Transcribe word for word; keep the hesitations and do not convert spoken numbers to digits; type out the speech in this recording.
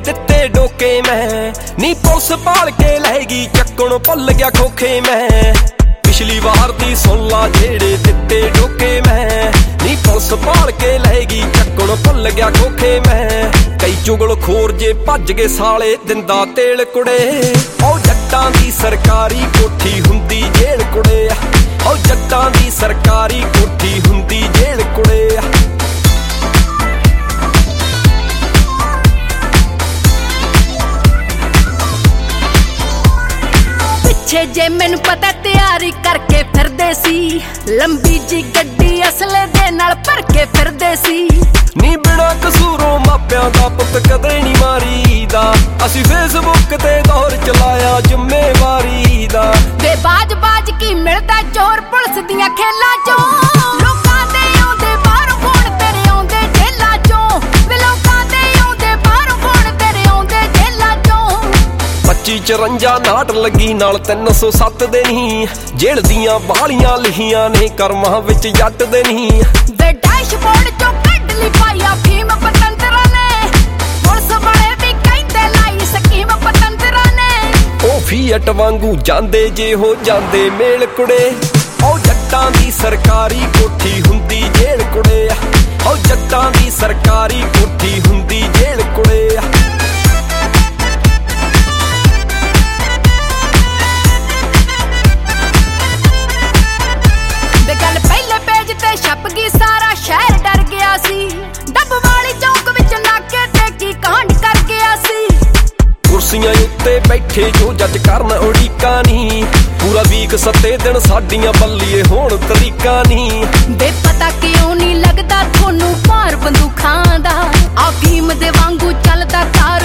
ਦਿੱਤੇ ਡੋਕੇ ਮੈਂ ਨੀ ਪੁਲਿਸ ਭਾਲ ਕੇ ਲੈਗੀ ਚੱਕਣ ਭੁੱਲ ਗਿਆ ਖੋਖੇ ਮੈਂ ਪਿਛਲੀ ਵਾਰ ਦੀ ਸੁਣ ਲਾ ਜਿਹੜੇ ਦਿੱਤੇ ਡੋਕੇ ਮੈਂ ਨੀ ਪੁਲਿਸ ਭਾਲ ਕੇ ਲੈਗੀ ਚੱਕਣ ਭੁੱਲ ਗਿਆ ਖੋਖੇ ਮੈਂ ਕਈ ਚੁਗਲ ਖੋਰ ਜੇ ਭੱਜ ਗਏ ਸਾਲੇ ਦਿੰਦਾ ਤੇਲ ਕੁੜੇ ਉਹ ਜੱਟਾਂ ਦੀ ਸਰਕਾਰੀ ਕੋਠੀ ਹੁੰਦੀ ਜੇਲ੍ਹ ਕੁੜੇ ਉਹ ਜੱਟਾਂ ਦੀ ਸਰਕਾਰੀ ਕੋਠੀ ਹੁੰਦੀ ਜੇਲ੍ਹ ਕੁੜੇ ਪਿੱਛੇ ਜੇ ਮੈਨੂੰ ਪਤਾ ਤਿਆਰੀ ਕਰਕੇ ਫਿਰਦੇ ਸੀ ਲੰਬੀ ਜੀ ਗੱਡੀ ਅਸਲੇ ਦੇ ਨਾਲ ਭਰ ਕੇ ਫਿਰਦੇ ਸੀ ਨੀ ਬਿਨਾ ਕਸੂਰੋਂ ਮਾਪਿਆਂ ਦਾ ਪੁੱਤ ਕਦੇ ਨਹੀਂ ਮਾਰੀਦਾ ਅਸੀਂ ਫੇਸਬੁੱਕ ਤੇ ਦੌਰ ਚਲਾਇਆ ਜ਼ਿੰਮੇਵਾਰੀ ਦਾ ਵੇ ਬਾਜ ਬਾਜ ਕੀ ਮਿਲਦਾ ਚੋਰ ਪੁਲਿਸ ਦੀਆਂ ਖੇਲਾਂ ਚੋਂ ਲੋਕਾਂ ਦੇ ਆਉਂਦੇ ਬਾਹਰੋਂ ਫੋਨ ਤੇਰੇ ਆਉਂਦੇ ਜੇਲਾਂ ਚੋਂ ਵੇ ਲੋਕਾਂ ਦੇ ਆਉਂਦੇ ਬਾਹਰੋਂ ਫੋਨ ਤੇਰੇ ਆਉਂਦੇ ਜੇਲਾਂ ਚੋਂ ਪੱਚੀ ਚਰੰਜਾ ਨਾਟ ਲੱਗੀ ਨਾਲ ਤਿੰਨ ਸੌ ਸੱਤ ਦੇ ਨਹੀਂ ਜੇਲ੍ਹ ਦੀਆਂ ਬਾਲੀਆਂ ਲਿਖੀਆਂ ਨੇ ਕਰਮਾਂ ਵਿੱਚ ਜੱਟ ਦੇ ਨਹੀਂ ਵੇ ਡੈਸ਼ਬੋਰਡ ਚੋਂ ਕੱਢ ਲਈ ਪਾਇਆ ਫੀਮ ਪਤੰਦਰਾਂ ਨੇ ਪੁਲਿਸ ਵਾਲੇ ਵੀ ਕਹਿੰਦੇ ਲਾਈ ਸਕੀਮ ਪਤੰਦਰਾਂ ਨੇ ਉਹ ਫੀਅਟ ਵਾਂਗੂ ਜਾਂਦੇ ਜੇ ਹੋ ਜਾਂਦੇ ਮੇਲ ਕੁੜੇ ਉਹ ਜੱਟਾਂ ਦੀ ਸਰਕਾਰੀ ਕੋਠੀ ਹੁੰਦੀ ਜੇਲ੍ਹ ਕੁੜੇ ਉਹ ਜੱਟਾਂ ਦੀ ਸਰਕਾਰੀ ਕੋਠੀ ਹੁੰਦੀ ਜੇਲ੍ਹ ਕੁੜੇ ਛਪ ਗਈ ਸਾਰਾ ਸ਼ਹਿਰ ਡਰ ਗਿਆ ਸੀ ਡੱਬ ਵਾਲੀ ਚੌਕ ਵਿੱਚ ਨਾਕੇ ਤੇ ਕੀ ਕਾਂਡ ਕਰ ਗਿਆ ਸੀ ਕੁਰਸੀਆਂ ਉੱਤੇ ਬੈਠੇ ਜੋ ਜੱਜ ਕਰਨ ਉਡੀਕਾਂ ਨਹੀਂ ਪੂਰਾ ਵੀਕ ਸੱਤੇ ਦਿਨ ਸਾਡੀਆਂ ਬੱਲੀਏ ਹੋਣ ਤਰੀਕਾ ਨਹੀਂ ਬੇ ਪਤਾ ਕਿਉਂ ਨਹੀਂ ਲੱਗਦਾ ਤੁਹਾਨੂੰ ਭਾਰ ਬੰਦੂਖਾਂ ਦਾ ਆ ਫੀਮ ਦੇ ਵਾਂਗੂ ਚੱਲਦਾ ਕਾਰ